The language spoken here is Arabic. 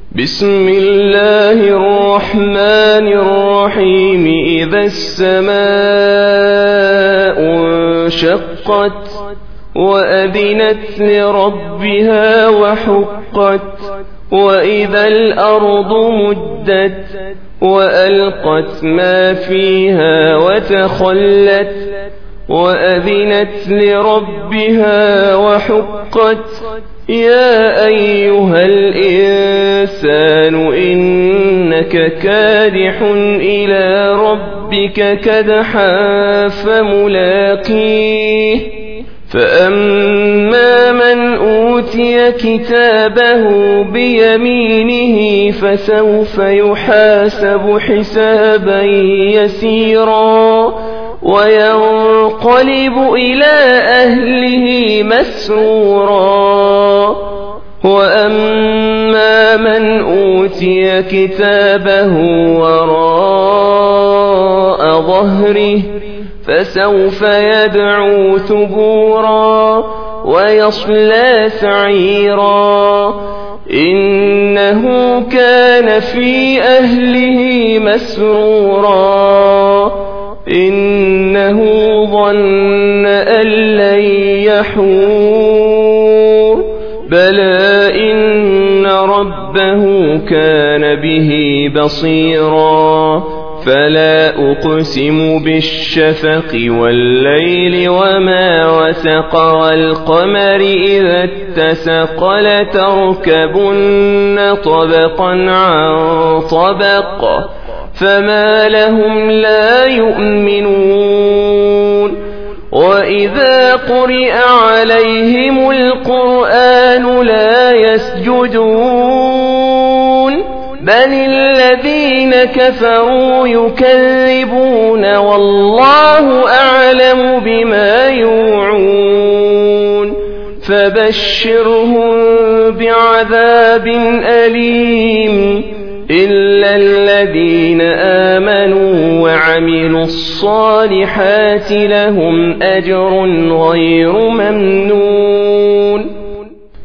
بسم الله الرحمن الرحيم. إذا السماء انشقت وأذنت لربها وحقت وإذا الأرض مدت وألقت ما فيها وتخلت وأذنت لربها وحقت. يا أيها الإنسان إنك كادح إلى ربك كدحا فملاقيه. فأما من أوتي كتابه بيمينه فسوف يحاسب حسابا يسيرا وينقلب إلى أهله مسرورا. وأما من أوتي كتابه وراء ظهره فسوف يدعو ثبورا ويصلى سعيرا. إنه كان في أهله مسرورا. إنه ظن أن لن يحور. بلى إن ربه كان به بصيرا. فلا أقسم بالشفق والليل وما وسق والقمر إذا اتسق لتركبن طبقا عن طبق فما لهم لا يؤمنون. وإذا قرئ عليهم القرآن لا يسجدون بل الذين كفروا يكذبون والله أعلم بما يوعون. فبشرهم بعذاب أليم إلا الذين آمنوا وعملوا الصالحات لهم أجر غير ممنون.